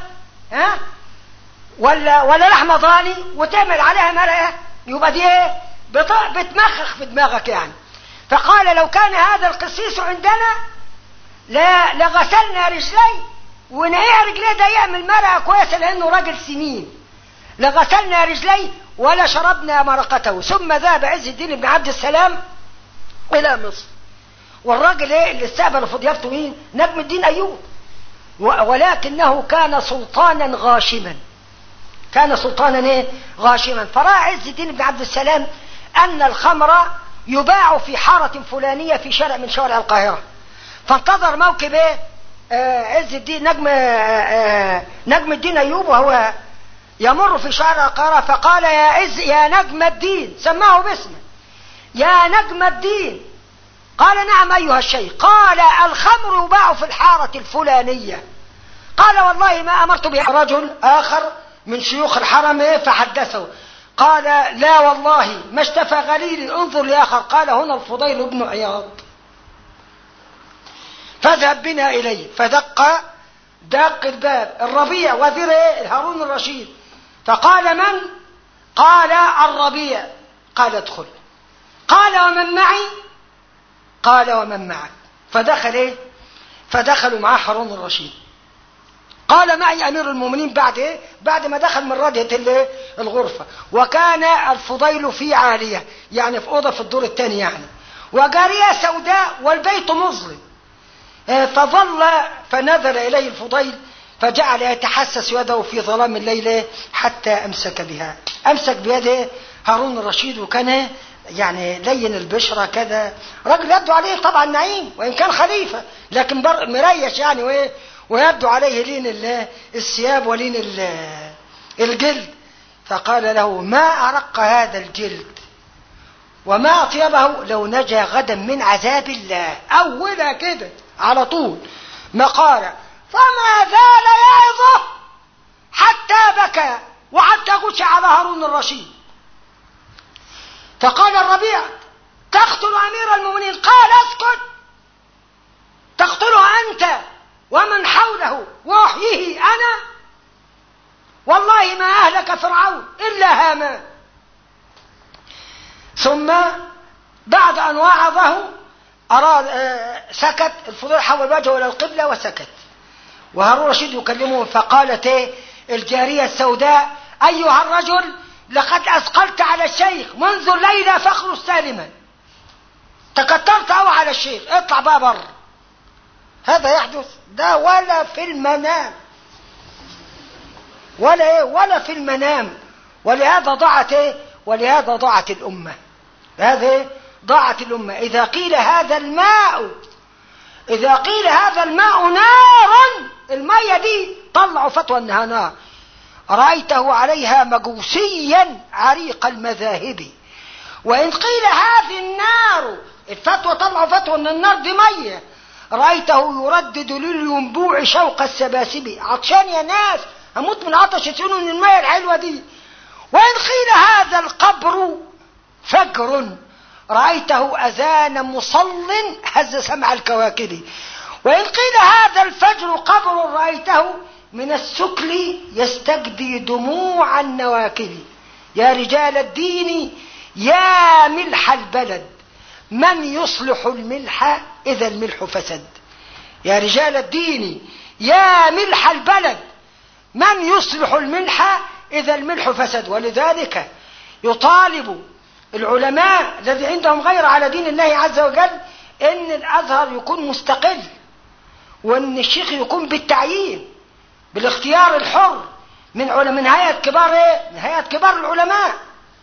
ولا لحمه ضاني وتعمل عليها مرقه، يبقى دي بتمخخ في دماغك يعني. فقال: لو كان هذا القسيس عندنا لغسلنا رجليه، ونقيع رجليه ده يعمل مرقه كويسه لانه راجل سمين. لغسلنا رجليه ولا شربنا مرقته. ثم ذهب عز الدين بن عبد السلام الى مصر. والراجل اللي استقبل في ضيافته مين؟ نجم الدين ايوب. ولكنه كان سلطانا غاشما. فرأى عز الدين بن عبد السلام ان الخمر يباع في حارة فلانية في شارع من شوارع القاهرة. فانتظر موكب عز الدين نجم الدين ايوب وهو يمر في شارع القاهرة، فقال: يا نجم الدين، سماه باسمه، يا نجم الدين. قال: نعم أيها الشيخ. قال: الخمر يباع في الحارة الفلانية. قال: والله ما أمرت به. رجل آخر من شيوخ الحرم فحدثه، قال: لا والله ما اشتفى غليلي، انظر لآخر. قال: هنا الفضيل بن عياض، فاذهب بنا إليه. فدق الباب الربيع وزير هارون الرشيد. فقال: من؟ قال: الربيع. قال: ادخل. قال: ومن معي؟ قال: ومن معك؟ فدخلوا معه هارون الرشيد. قال: معي أمير المؤمنين. بعد ما دخل من رادية الغرفة. وكان الفضيل في عالية، يعني في أوضة في الدور الثاني يعني، وجارية سوداء والبيت مظلم. فنزل إليه الفضيل فجعل يتحسس يده في ظلام الليل حتى أمسك بيده هارون الرشيد. وكان يعني لين البشرة كذا، رجل يبدو عليه طبعا نعيم وإن كان خليفة، لكن مريش يعني ويبدو عليه لين الثياب ولين الجلد. فقال له: ما أرق هذا الجلد وما أطيبه لو نجا غدا من عذاب الله. أولها كده على طول ما قال، فما زال يعظه حتى بكى وحتى غشي على هارون الرشيد. فقال الربيع: تقتل أمير المؤمنين؟ قال: اسكت، تقتله أنت ومن حوله وأحييه أنا؟ والله ما أهلك فرعون إلا هامان. ثم بعد أن وعظه سكت. الفضيل حول وجهه إلى القبلة وسكت، وهارون الرشيد يكلمه. فقالت الجارية السوداء: أيها الرجل، لقد أثقلت على الشيخ منذ الليلة فخر سالما، تكترت أو على الشيخ، اطلع بقى بره. هذا يحدث ده ولا في المنام، ولا في المنام. ولهذا ضاعت الأمة. هذه ضاعت الأمة. إذا قيل هذا الماء نار، المية دي طلعوا فتوى أنها نار، رأيته عليها مجوسيا عريق المذاهب. وإن قيل هذه النار، الفتوى طلعوا فتوى أن النار دي مية، رأيته يردد للينبوع شوق السباسب. عطشان يا ناس، أموت من عطش، يسألون من المية الحلوة دي. وإن قيل هذا القبر فجر، رأيته أذان مصل هز سمع الكواكب. وإن قيل هذا الفجر قبر، رأيته من السكل يستجدي دموع النواكب. يا رجال الدين يا ملح البلد، من يصلح الملح إذا الملح فسد. يا رجال الدين يا ملح البلد، من يصلح الملح إذا الملح فسد. ولذلك يطالب العلماء الذي عندهم غير على دين الله عز وجل ان الازهر يكون مستقل، وان الشيخ يكون بالتعيين بالاختيار الحر من هيئة كبار العلماء،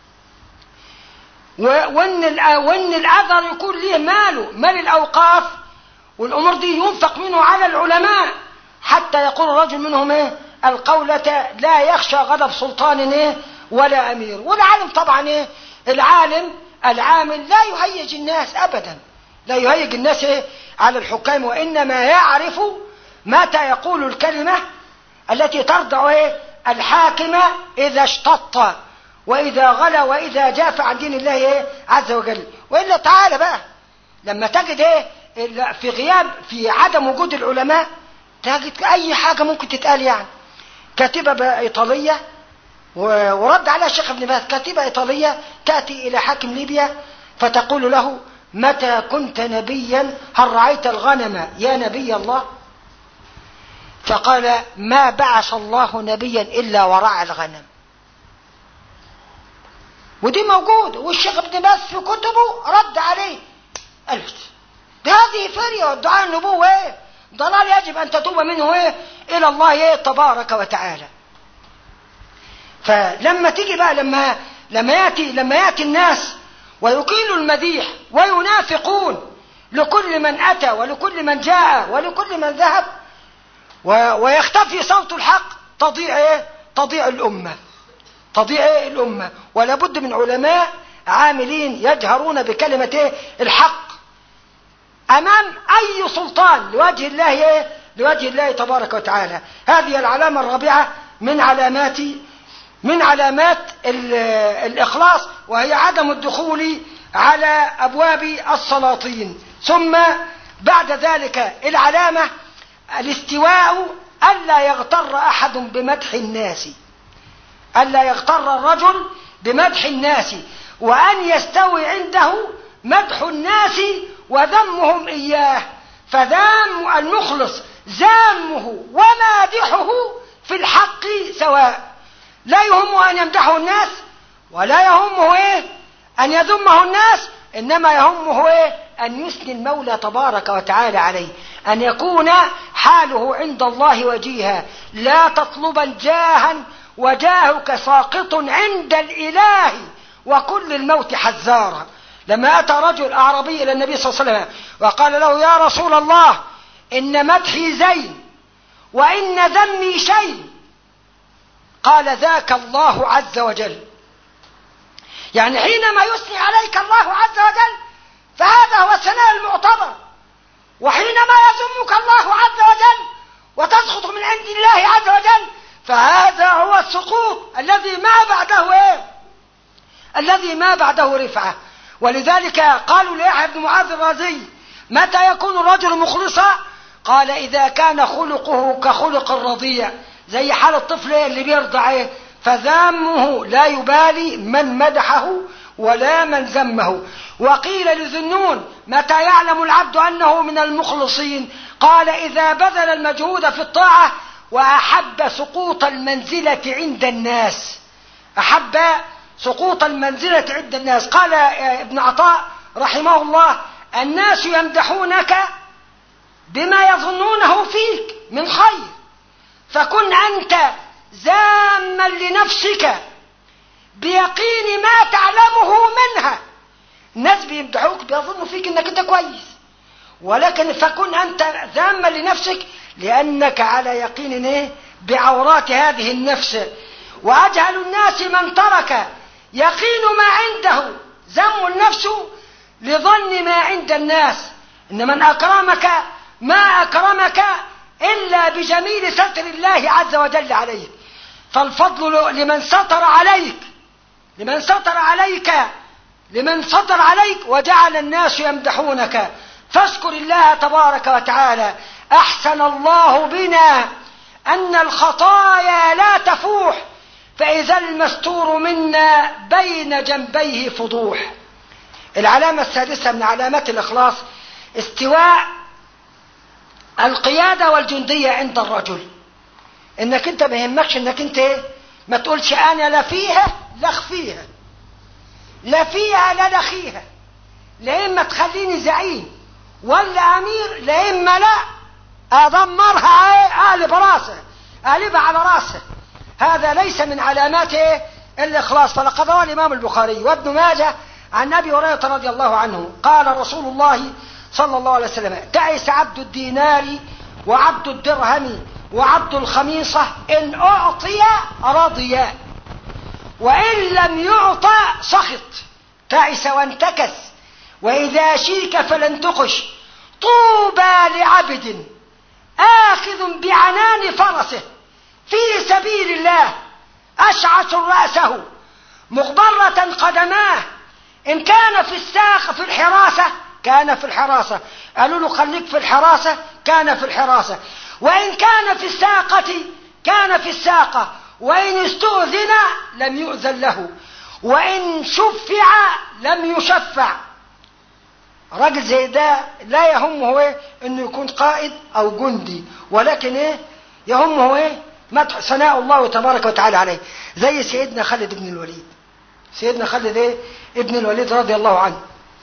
وان الازهر يكون له مال الاوقاف والامور دي ينفق منه على العلماء، حتى يقول الرجل منهم القولة لا يخشى غضب سلطان ولا امير. والعالم طبعا العامل لا يهيج الناس ابدا، لا يهيج الناس على الحكام، وانما يعرف متى يقول الكلمة التي ترضع الحاكم إذا اشتط وإذا غلا وإذا جاف عن دين الله عز وجل. وإلا تعالى بقى لما تجد في عدم وجود العلماء تجد أي حاجة ممكن تتقال. يعني كاتبة إيطالية، ورد على الشيخ ابن باز، كاتبة إيطالية تأتي إلى حاكم ليبيا فتقول له: متى كنت نبيا هل رعيت الغنم يا نبي الله؟ فقال: ما بعث الله نبيا إلا ورعى الغنم. ودي موجود، والشيخ ابن باز في كتبه رد عليه، قال: هذه فرية، والدعاء النبوة ضلال يجب أن تتوب منه إلى الله تبارك وتعالى. فلما تيجي بقى لما يأتي الناس ويقيلوا المديح وينافقون لكل من أتى ولكل من جاء ولكل من ذهب، ويختفي صوت الحق، تضيع الأمة. ولا بد من علماء عاملين يجهرون بكلمة الحق أمام أي سلطان لوجه الله تبارك وتعالى. هذه العلامة الرابعة من علامات الإخلاص، وهي عدم الدخول على أبواب السلاطين. ثم بعد ذلك العلامة الاستواء، ألا يغتر أحد بمدح الناس، ألا يغتر الرجل بمدح الناس، وأن يستوي عنده مدح الناس وذمهم إياه. فذام المخلص ذامه ومادحه في الحق سواء، لا يهمه أن يمدحه الناس ولا يهمه أن يذمه الناس، إنما يهمه أن يثني المولى تبارك وتعالى عليه، أن يكون حاله عند الله وجيها. لا تطلبا جاها وجاهك ساقط عند الإله، وكل الموت حذارا. لما أتى رجل أعرابي إلى النبي صلى الله عليه وسلم وقال له: يا رسول الله، إن مدحي زين وإن ذمي شيء. قال: ذاك الله عز وجل. يعني حينما يثني عليك الله عز وجل فهذا هو الثناء المعتبر، وحينما يذمك الله عز وجل وتسقط من عند الله عز وجل فهذا هو السقوط الذي ما بعده الذي ما بعده رفعة. ولذلك قالوا ليحيى بن معاذ الرازي: متى يكون الرجل مخلصا؟ قال: إذا كان خلقه كخلق الرضيع، زي حال الطفل اللي بيرضع، فذامه لا يبالي من مدحه ولا من ذمه. وقيل لذنون: متى يعلم العبد أنه من المخلصين؟ قال: إذا بذل المجهود في الطاعة وأحب سقوط المنزلة عند الناس. أحب سقوط المنزلة عند الناس. قال ابن عطاء رحمه الله: الناس يمدحونك بما يظنونه فيك من خير، فكن أنت زاما لنفسك بيقين ما تعلمه منها. الناس بيمدحوك بيظنوا فيك انك انت كويس، ولكن فكن انت ذاما لنفسك لانك على يقين بعورات هذه النفس. واجهل الناس من ترك يقين ما عنده ذم النفس لظن ما عند الناس. ان من اكرمك ما اكرمك الا بجميل ستر الله عز وجل عليك. فالفضل لمن ستر عليك، لمن ستر عليك وجعل الناس يمدحونك. فاشكر الله تبارك وتعالى. أحسن الله بنا أن الخطايا لا تفوح، فإذا المستور منا بين جنبيه فضوح. العلامة السادسة من علامات الإخلاص استواء القيادة والجندية عند الرجل. انك انت ما يهمكش انك انت ما تقولش انا لا فيها لا اخفيها، لا فيها لا دخيها، لا اما تخليني زعيم ولا امير، لا اما لا ادمرها اقلبها على راسها. هذا ليس من علامات الاخلاص. فلقد روى الامام البخاري وابن ماجه عن ابي هريره رضي الله عنه قال رسول الله صلى الله عليه وسلم: تعس عبد الدينار وعبد الدرهم وعبد الخميصة إن أعطي رضي وإن لم يعطى سخط. تعس وانتكس وإذا شيك فلن تقش. طوبى لعبد آخذ بعنان فرسه في سبيل الله أشعث رأسه مغبرة قدماه إن كان في الساق في الحراسة كان في الحراسة. قالوا له: خليك في الحراسة، كان في الحراسة. وإن كان في الساقة كان في الساقة، وإن استؤذن لم يؤذن له، وإن شفع لم يشفع. راجل زي ده لا يهمه انه يكون قائد او جندي، ولكن يهمه مدح ثناء الله تبارك وتعالى عليه. زي سيدنا خالد بن الوليد. سيدنا خالد ابن الوليد رضي الله عنه،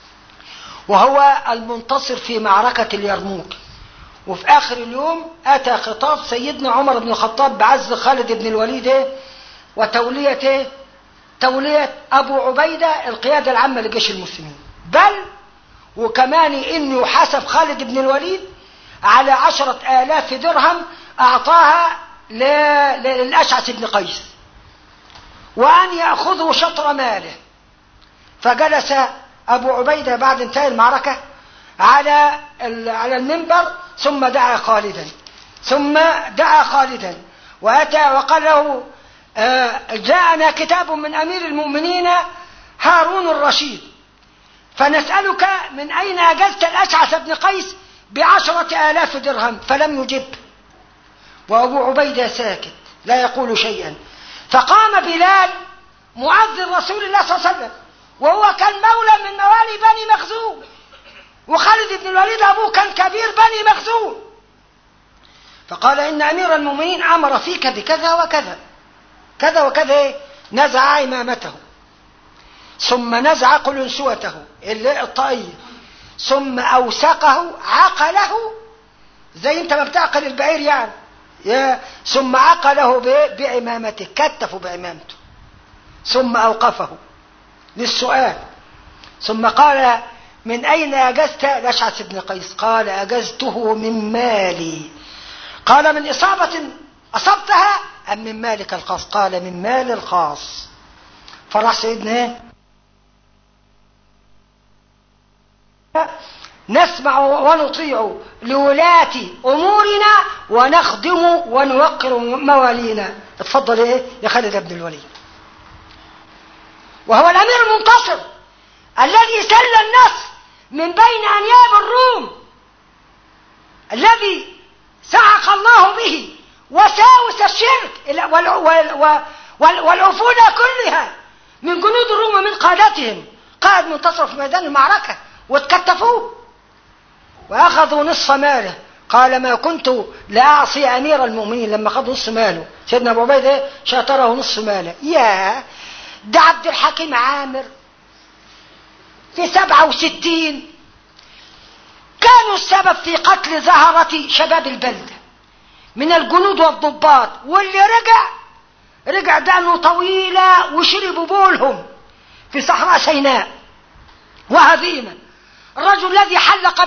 وهو المنتصر في معركة اليرموك. وفي آخر اليوم أتى خطاب سيدنا عمر بن الخطاب بعز خالد بن الوليد وتولية أبو عبيدة القيادة العامة لجيش المسلمين، بل وكمان إنه يحاسب خالد بن الوليد على 10,000 درهم أعطاها للأشعث بن قيس، وأن يأخذه شطر ماله. فجلس أبو عبيدة بعد انتهاء المعركة على المنبر، ثم دعا خالدا وأتى وقال له: جاءنا كتاب من أمير المؤمنين هارون الرشيد، فنسألك من أين أجزت الأشعث بن قيس ب10,000 درهم. فلم يجب، وأبو عبيدة ساكت لا يقول شيئا. فقام بلال معذر رسول الله صلى الله عليه وسلم، وهو كان مولى من موالي بني مخزوم، وخالد بن الوليد أبوه كان كبير بني مخزوم. فقال: إن أمير المؤمنين أمر فيك بكذا وكذا كذا وكذا. نزع عمامته، ثم نزع قلنسوته الطاقية، ثم أوسقه عقله زي انت ما بتعقل البعير يعني، ثم عقله بعمامته، كتفه بعمامته، ثم أوقفه للسؤال. ثم قال: من أين أجزت؟ الأشعث بن قيس قال: أجزته من مالي. قال: من إصابة أصبتها أم من مالك الخاص؟ قال: من مال الخاص. فراح سيدنا نسمع ونطيع لولاة أمورنا ونخدم ونوقر موالينا. اتفضل ايه يا خالد بن الوليد، وهو الأمير المنتصر الذي سل النصر من بين أنياب الروم، الذي سعق الله به وساوس الشرك والعفونة كلها من جنود الروم ومن قادتهم. قائد منتصر في ميدان المعركة واتكتفوه وأخذوا نصف ماله. قال: ما كنت لأعصي أمير المؤمنين. لما أخذوا نصف ماله سيدنا أبو عبيدة شاطره نصف ماله. يا ده عبد الحكيم عامر في 67 كانوا السبب في قتل زهرة شباب البلدة من الجنود والضباط، واللي رجع دقنه طويلة وشربوا بولهم في صحراء سيناء. وهزيمة الرجل الذي حلق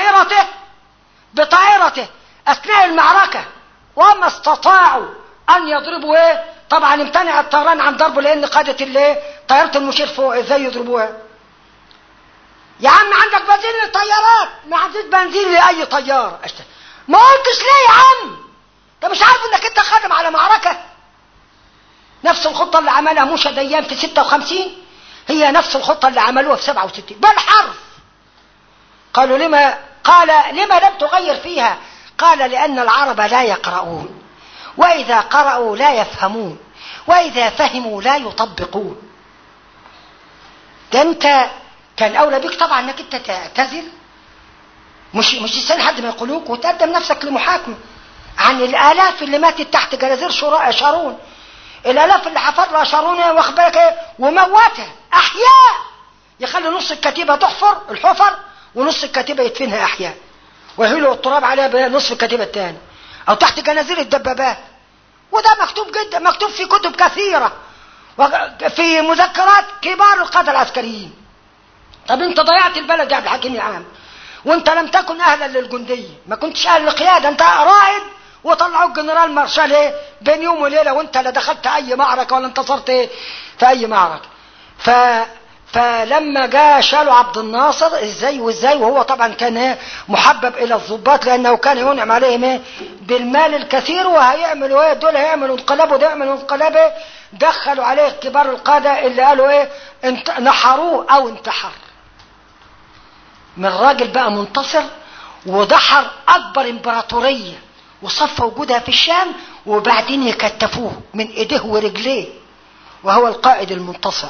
بطائرته أثناء المعركة وما استطاعوا أن يضربوا طبعا امتنع الطيران عن ضربه لأن قادة طيارة المشير فوق. ازاي يضربوها؟ يا عم عندك بنزين للطيارات، ما عنديش بنزين لأي طيارة. ما قلتش ليه يا عم؟ انت مش عارف انك انت خادم على معركة؟ نفس الخطة اللي عملها موشى ديان في 56 هي نفس الخطة اللي عملوها في 67 بالحرف. قالوا لما؟ قال: لما لم تغير فيها؟ قال: لأن العرب لا يقرؤون، وإذا قرأوا لا يفهمون، وإذا فهموا لا يطبقون. ده انت كان أولى بك طبعا انك انت تعتذر، مش يستنى حد ما يقولوك وتقدم نفسك لمحاكمة عن الآلاف اللي ماتت تحت جنازير شارون، الآلاف اللي حفرها شارون واخد بالك وموتها أحياء، يخلي نص الكتيبة تحفر الحفر ونص الكتيبة يدفنها أحياء ويهيلوا التراب عليها بنصف الكتيبة الثاني، أو تحت جنازير الدبابات. وده مكتوب جدا، مكتوب في كتب كثيرة في مذكرات كبار القادة العسكريين. طب انت ضيعت البلد يا عبد الحكيم يا عام، وانت لم تكن اهلا للجندية، ما كنتش اهل للقيادة، انت رائد وطلعوا الجنرال مارشال بين يوم وليلة، وانت لا دخلت اي معركة ولا انتصرت في اي معركة. فلما جاء شالوا عبد الناصر ازاي وهو طبعا كان محبب الى الضباط لانه كان ينعم عليهم بالمال الكثير، وهيعملوا دول هيعملوا انقلاب وده يعملوا انقلاب. دخلوا عليه كبار القادة اللي قالوا نحروه او انتحر. من راجل بقى منتصر ودحر اكبر امبراطورية وصف وجودها في الشام، وبعدين يكتفوه من ايديه ورجليه، وهو القائد المنتصر.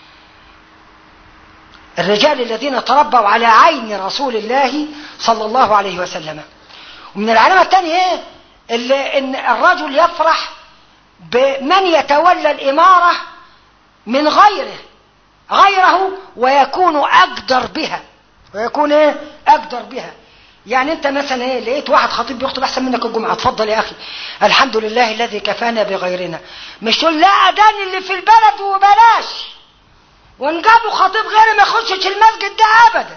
الرجال الذين تربوا على عين رسول الله صلى الله عليه وسلم. ومن العلامة الثانية ان الرجل يفرح بمن يتولى الإمارة من غيره ويكون أقدر بها. يعني انت مثلا لقيت واحد خطيب بيخطب احسن منك الجمعة، اتفضل يا اخي، الحمد لله الذي كفانا بغيرنا. مش تقول لا أداني اللي في البلد وبلاش، ونجابوا خطيب غيره ما يخشش المسجد ده ابدا.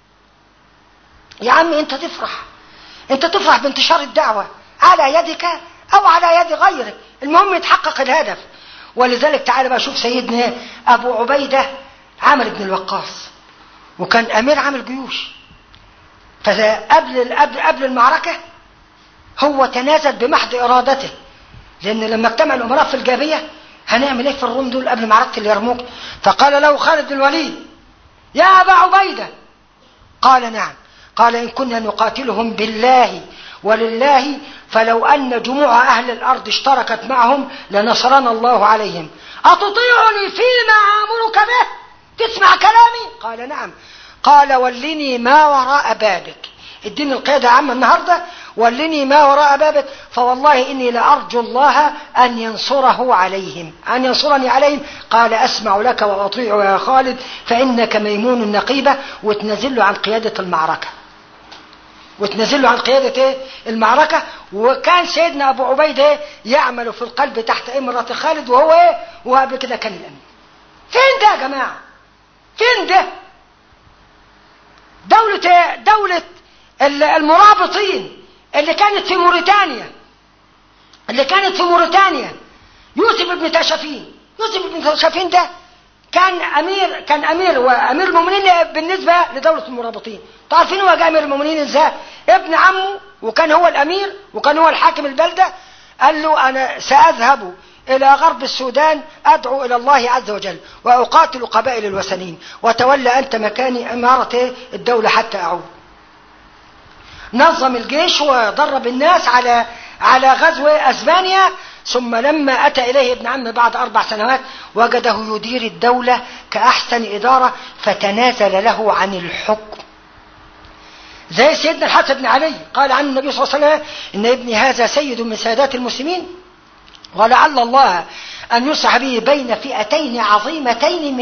يا عم انت تفرح بانتشار الدعوة على يدك او على يد غيرك، المهم يتحقق الهدف. ولذلك تعالى بقى شوف سيدنا ابو عبيدة عامر بن الوقاص، وكان امير عامل جيوش. فقبل المعركة هو تنازل بمحض ارادته، لان لما اجتمع الامراء في الجابية هنعمل ايه في الروم دول قبل معركة اليرموك؟ فقال له خالد بن الوليد: يا ابا عبيدة. قال: نعم. قال: ان كنا نقاتلهم بالله ولله فلو ان جموع اهل الارض اشتركت معهم لنصرنا الله عليهم، اتطيعني فيما امرك به؟ تسمع كلامي؟ قال: نعم. قال: ولني ما وراء بابك، اديني القيادة يا عم النهاردة، ولني ما وراء بابك، فوالله إني لأرجو الله أن ينصرني عليهم. قال: أسمع لك وأطيع يا خالد، فإنك ميمون النقيبة. وتنزل عن قيادة المعركة. وكان سيدنا أبو عبيدة يعمل في القلب تحت إمرة خالد، وهو وقبل كده كان الأمين. فين ده يا جماعة؟ فين ده؟ دولة المرابطين اللي كانت في موريتانيا، يوسف بن تاشفين ده كان امير المؤمنين بالنسبه لدوله المرابطين. تعرفين هو جاء امير المؤمنين ازاي؟ ابن عمه وكان هو الامير وكان هو الحاكم البلده، قال له انا ساذهب الى غرب السودان ادعو الى الله عز وجل واقاتل قبائل الوثنيين، وتولى انت مكاني اماره الدوله حتى اعود. نظم الجيش ودرب الناس على غزو اسبانيا. ثم لما أتى إليه ابن عمه بعد 4 سنوات وجده يدير الدولة كأحسن إدارة، فتنازل له عن الحكم. زي سيدنا الحسن بن علي قال عنه النبي صلى الله عليه وسلم إن ابني هذا سيد من سادات المسلمين، ولعل الله أن يصلح به بين فئتين عظيمتين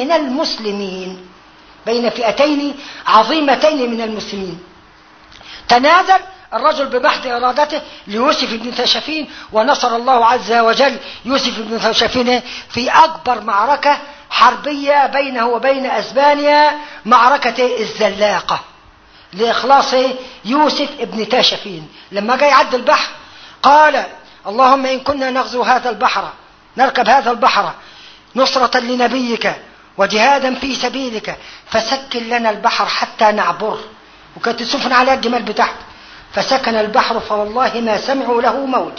من المسلمين. تنازل الرجل بمحض إرادته ليوسف بن تاشفين، ونصر الله عز وجل يوسف بن تاشفين في أكبر معركة حربية بينه وبين أسبانيا، معركة الزلاقة، لإخلاص يوسف بن تاشفين. لما جاء يعد البحر قال اللهم إن كنا نغزو هذا البحر، نركب هذا البحر نصرة لنبيك وجهادا في سبيلك، فسكن لنا البحر حتى نعبر. وكانت السفن على الجمال بتاعته، فسكن البحر فوالله ما سمعوا له موجا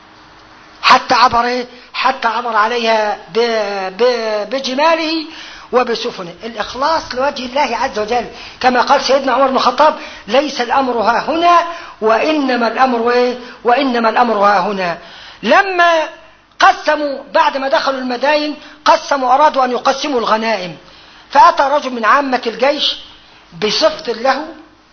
حتى عبر عليها بجماله وبسفنه. الإخلاص لوجه الله عز وجل، كما قال سيدنا عمر بن الخطاب ليس الأمر ها هنا وإنما الأمر ها هنا. لما قسموا بعد ما دخلوا المداين أرادوا أن يقسموا الغنائم، فأتى رجل من عامة الجيش بصفت له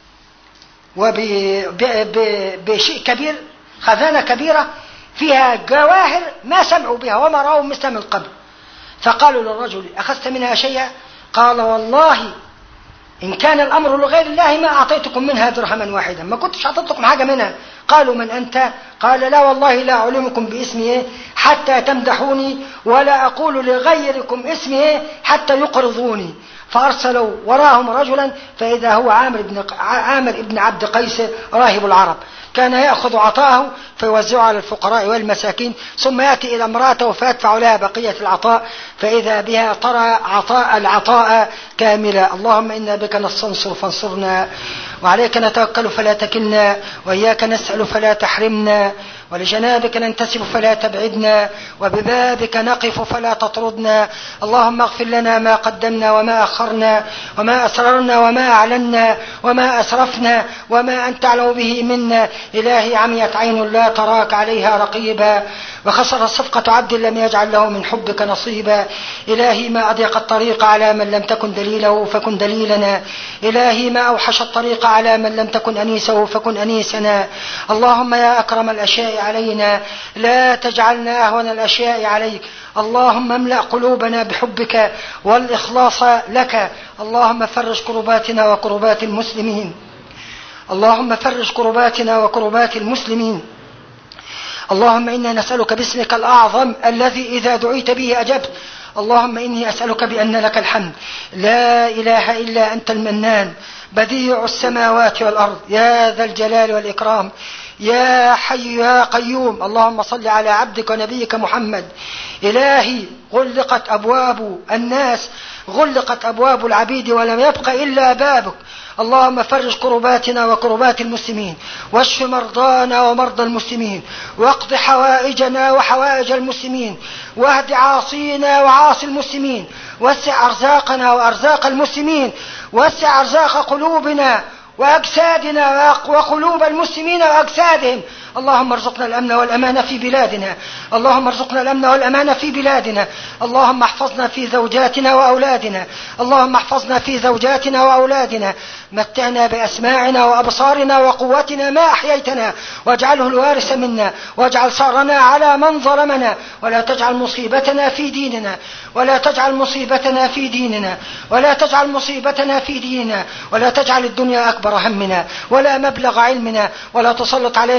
وبشيء كبير، خزانة كبيرة فيها جواهر ما سمعوا بها وما رأوا مثل من قبل. فقالوا للرجل أخذت منها شيئا؟ قال والله إن كان الأمر لغير الله ما أعطيتكم منها درهما واحدا، ما كنتش أعطيتكم حاجة منها. قالوا من أنت؟ قال لا والله لا أعلمكم باسمي حتى تمدحوني، ولا أقول لغيركم اسمي حتى يقرضوني. فأرسلوا وراهم رجلا فإذا هو عامر ابن عبد قيس راهب العرب، كان يأخذ عطاءه فيوزعه على الفقراء والمساكين، ثم يأتي إلى امرأته فيدفع لها بقية العطاء، فإذا بها ترى العطاء كاملا. اللهم إنا بك نستنصر فانصرنا، وعليك نتوكل فلا تكلنا، وإياك نسأل فلا تحرمنا، ولجنابك ننتسب فلا تبعدنا، وببابك نقف فلا تطردنا. اللهم اغفر لنا ما قدمنا وما أخرنا وما أسررنا وما أعلنا وما أسرفنا وما أنت أعلم به منا. إلهي عميت عين لا تراك عليها رقيبا، وخسر صفقة عبد لم يجعل له من حبك نصيبا. إلهي ما أضيق الطريق على من لم تكن دليله فكن دليلنا. إلهي ما أوحش الطريق على من لم تكن أنيسه فكن أنيسنا. اللهم يا أكرم الأشياء علينا لا تجعلنا أهون الأشياء عليك. اللهم املأ قلوبنا بحبك والإخلاص لك. اللهم فرج كرباتنا وكربات المسلمين. اللهم فرج كرباتنا وكربات المسلمين. اللهم إنا نسألك باسمك الأعظم الذي إذا دعيت به أجبت. اللهم إني أسألك بأن لك الحمد لا إله إلا أنت المنان بديع السماوات والأرض يا ذا الجلال والإكرام يا حي يا قيوم. اللهم صل على عبدك ونبيك محمد. إلهي غلقت أبواب الناس، غلقت أبواب العبيد ولم يبق إلا بابك. اللهم فرج كرباتنا وكربات المسلمين، واشف مرضانا ومرضى المسلمين، واقض حوائجنا وحوائج المسلمين، واهد عاصينا وعاصي المسلمين، وسع أرزاقنا وأرزاق المسلمين، وسع أرزاق قلوبنا وأجسادنا وقلوب المسلمين وأجسادهم. اللهم ارزقنا الأمن والأمان في بلادنا. اللهم ارزقنا الأمن والأمان في بلادنا. اللهم احفظنا في زوجاتنا وأولادنا. اللهم احفظنا في زوجاتنا وأولادنا. متعنا بأسماعنا وأبصارنا وقوتنا ما أحييتنا، واجعله الوارث منا، واجعل ثأرنا على من ظلمنا، ولا تجعل مصيبتنا في ديننا، ولا تجعل مصيبتنا في ديننا، ولا تجعل مصيبتنا في ديننا، ولا تجعل الدنيا أكبر همنا ولا مبلغ علمنا، ولا تسلط علينا بذنوبنا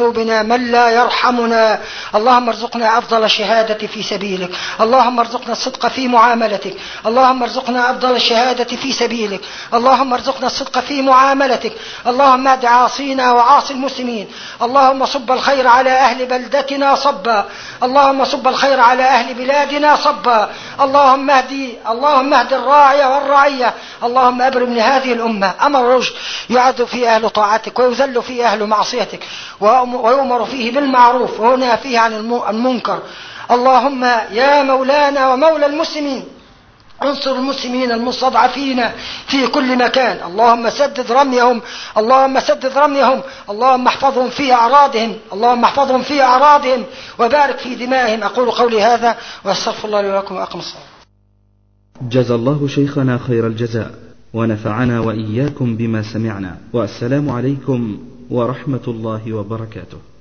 ذنوبنا من لا يرحمنا. اللهم ارزقنا أفضل الشهادة في سبيلك، اللهم ارزقنا الصدق في معاملتك، اللهم ارزقنا أفضل الشهادة في سبيلك، اللهم ارزقنا الصدق في معاملتك. اللهم اهد عاصينا وعاصي المسلمين، اللهم صب الخير على أهل بلدتنا صبا، اللهم صب الخير على أهل بلادنا صبا. اللهم اهد الراعي والرعية. اللهم أبرم لهذه الأمة أمر رشد يعد فيه أهل طاعتك ويذل فيه أهل معصيتك ويؤمر فيه بالمعروف وينهى فيه عن المنكر. اللهم يا مولانا ومولى المسلمين انصر المسلمين المستضعفين في كل مكان. اللهم سدد رميهم، اللهم سدد رميهم، اللهم احفظهم في أعراضهم، اللهم احفظهم في أعراضهم وبارك في دمائهم. أقول قولي هذا واستغفر الله لي ولكم وأقم الصلاة. جزا الله شيخنا خير الجزاء ونفعنا وإياكم بما سمعنا، والسلام عليكم ورحمة الله وبركاته.